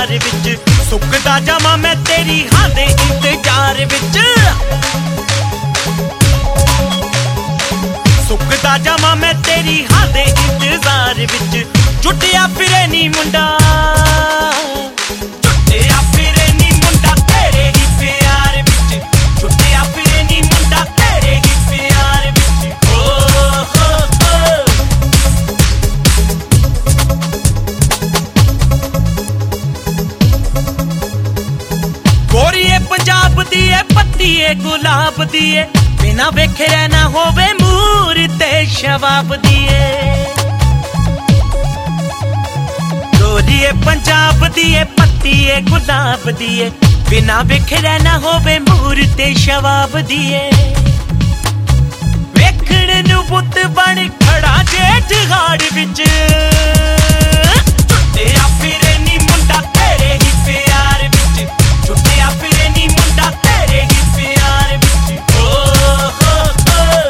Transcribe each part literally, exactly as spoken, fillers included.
इंतजार विच सुकदा जावां मैं तेरी हां दे इंतजार विच सुकदा जावां मैं तेरी हां दे इंतजार विच जुटिया फिरे नी मुंडा जुटिया फिरे नी मुंडा तेरे ही प्यार विच जुटिया फिरे नी मुंडा तेरे ही प्यार विच ओ हो हो गोरीए पंजाब दी ए पत्ती ए गुलाब दी ए बिना वेखे ना होवे मूर ते शबाब दी ए गोरीए पंजाब दी ए पत्ती ए गुलाब दी ए बिना वेखे ना होवे मूर ते शबाब दी ए वेखण नू पुत बन खड़ा जेठ हाड़ विच जुटिया फिरे नी मुंडा तेरे ही प्यार विच जुटिया फिरे नी मुंडा तेरे ही प्यार विच ओ हो हो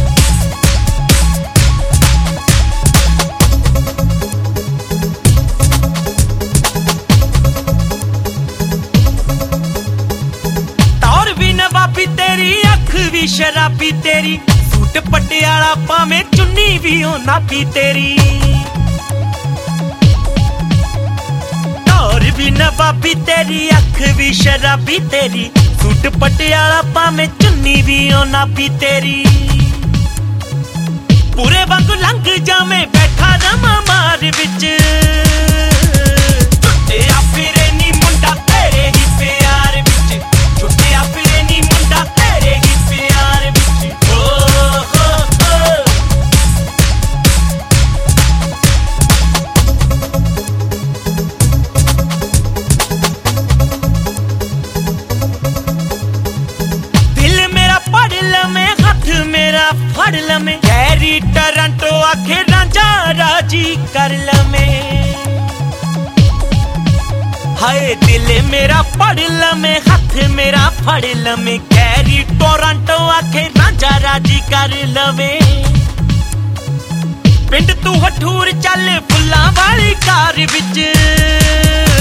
तौर भी नवाबी तेरी अख भी शराबी तेरी सूट पटियाला पावे चुन्नी भी ओ नापी तेरी तौर भी नवाबी तेरी अख भी शराबी तेरी सूट पटियाला पावे चुन्नी भी ओ नापी तेरी पूरे वांग लंघ जावे बैठा रवां मार विच जुटिया फिरे नी मुंडा तेरे ही प्यार विच जुटिया फिरे नी मुंडा तेरे ही प्यार विच ओ हो हो दिल मेरा पढ़ लमे हाथ मेरा फड़ लमे गैरी टोरंटो आखे रांझा राजी कर लमे हाय दिल मेरा पढ़ लमे हाथ मेरा फड़ लमे गैरी टोरंटो आखे रांझा राजी कर लवे पिंड तू हठूर चल फुल्लां वाली कार विच